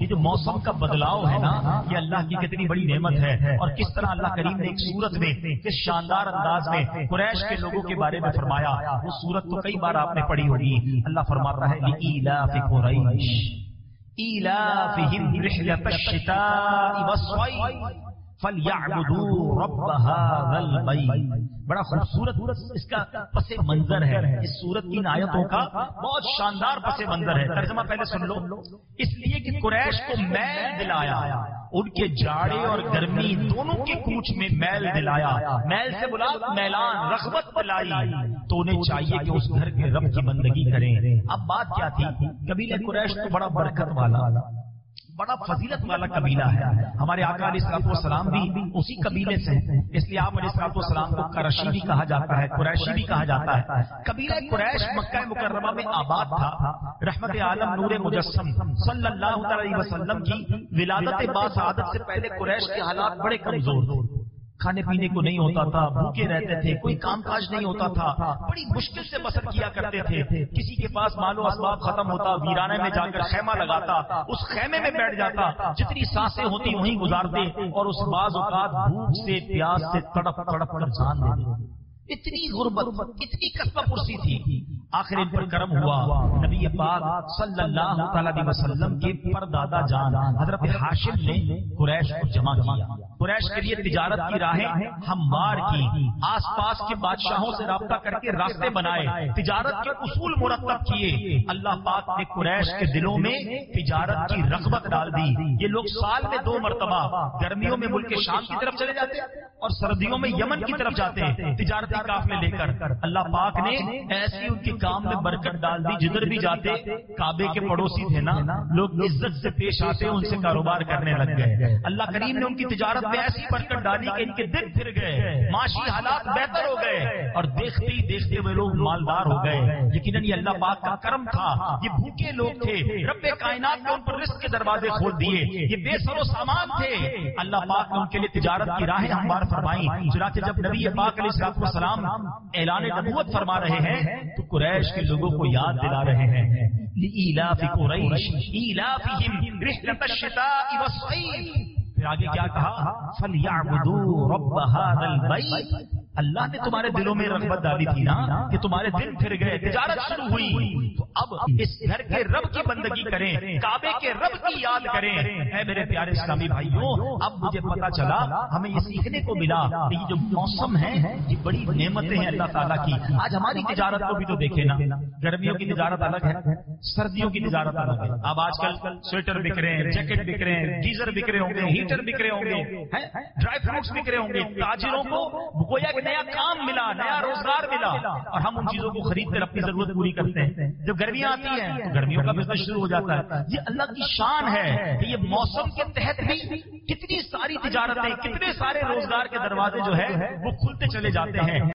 یہ جو موسم کا بدلاؤ ہے نا، یہ اللہ کی کتنی بڑی نعمت ہے، اور کس طرح اللہ کریم نے ایک صورت میں کس شاندار انداز میں قریش کے لوگوں کے بارے میں فرمایا. وہ صورت تو کئی بار آپ نے پڑھی ہوگی. اللہ فرماتا ہے لإیلاف قریش ایلافہم رحلۃ الشتاء والصیف فلیعبدوا رب ھذا البیت. بڑا خوبصورت اس کا پس منظر ہے. اس سورت کی ان آیتوں کا بہت شاندار پس منظر ہے. ترجمہ پہلے سن لو. اس لیے کہ قریش کو میل دلایا، ان کے جاڑے اور گرمی دونوں کے کوچ میں میل دلایا. میل سے بلا میلان، رغبت دلائی. تو انہیں چاہیے کہ اس گھر کے رب کی بندگی کریں. اب بات کیا تھی؟ قبیلہ قریش تو بڑا برکت والا، بڑا فضیلت والا قبیلہ ہے. ہمارے آقا علیہ الصلوۃ والسلام بھی اسی قبیلے سے ہیں، اس لیے آپ علیہ الصلوۃ والسلام کو قرشی بھی کہا جاتا ہے، قریشی بھی کہا جاتا ہے. قبیلہ قریش مکہ مکرمہ میں آباد تھا. رحمت عالم نور مجسم صلی اللہ علیہ وسلم کی ولادت باسعادت سے پہلے قریش کے حالات بڑے کمزور تھے. کھانے پینے کو نہیں ہوتا تھا، بھوکے رہتے تھے، کوئی کام کاج نہیں ہوتا تھا، بڑی مشکل سے بسر کیا کرتے تھے. کسی کے پاس مال و اسباب ختم ہوتا، ویرانے میں جا کر خیمہ لگاتا، اس خیمے میں بیٹھ جاتا، جتنی سانسیں ہوتی وہیں گزارتے، اور اس بعض اوقات بھوک سے پیاس سے تڑپ تڑپ کر جان دے دیتے. اتنی غربت، اتنی کسبہ پرسی تھی. آخر ان پر کرم ہوا. نبی پاک صلی اللہ تعالی علیہ وسلم کے پردادا جان حضرت ہاشم نے قریش کو جمع کیا. قریش کے لیے تجارت کی راہیں ہموار کی، آس پاس کے بادشاہوں سے رابطہ کر کے راستے بنائے، تجارت کے اصول مرتب کیے. اللہ پاک نے قریش کے دلوں میں تجارت کی رغبت ڈال دی. یہ لوگ سال میں 2 مرتبہ گرمیوں میں ملک شام کی طرف چلے جاتے اور سردیوں میں یمن کی طرف جاتے تجارتی قافلے لے کر. اللہ پاک نے ایسی ان کے کام میں برکت ڈال دی، جدھر بھی جاتے کعبے کے پڑوسی تھے نا، لوگ عزت سے پیش آتے، ان سے کاروبار کرنے لگ گئے. اللہ کریم نے ان کی تجارت میں ایسی برکت ڈالی کہ ان کے دل پھر گئے، معاشی حالات بہتر ہو گئے، اور دیکھتے ہی دیکھتے وہ لوگ مالدار ہو گئے. یقیناً یہ اللہ پاک کا کرم تھا. یہ بھوکے لوگ تھے، رب کائنات نے ان پر رزق کے دروازے کھول دیے. یہ بے سر و سامان تھے، اللہ پاک نے ان کے لیے تجارت کی راہیں ہموار فرمائی. چنانچہ جب نبی پاک علیہ السلام اعلان نبوت فرما رہے ہیں تو قریش کے لوگوں کو یاد دلا رہے ہیں لإیلاف قریش ایلافہم رحلۃ الشتاء والصیف. پھر آگے کیا کہا؟ فلیعبدوا رب ھذا البیت. اللہ نے تمہارے دلوں میں رغبت ڈالی تھی نا کہ تمہارے دل پھر گئے، تجارت شروع ہوئی، تو اب اس گھر کے رب کی بندگی کریں، کعبے کے رب کی یاد کریں. اے میرے پیارے اسلامی بھائیوں، اب مجھے پتا چلا، ہمیں یہ سیکھنے کو ملا کہ یہ جو موسم ہے یہ بڑی نعمتیں ہیں اللہ تعالیٰ کی. آج ہماری تجارت کو بھی تو دیکھیں نا، گرمیوں کی تجارت الگ ہے، سردیوں کی تجارت الگ ہے. اب آج کل سویٹر بک رہے ہیں، جیکٹ بک رہے ہیں، گیزر بک رہے ہوں گے، ہیٹر بک رہے ہوں گے، ڈرائی فروٹس بک رہے ہوں گے. تاجروں کو گویا کہ نیا کام ملا، نیا روزگار ملا، اور ہم ان چیزوں کو خرید کر اپنی ضرورت پوری کرتے ہیں. جب گرمیاں آتی ہیں تو گرمیوں کا بزنس شروع ہو جاتا ہے. یہ اللہ کی شان ہے کہ یہ موسم کے تحت بھی کتنی ساری تجارتیں، کتنے سارے روزگار کے دروازے جو ہے وہ کھلتے چلے جاتے ہیں.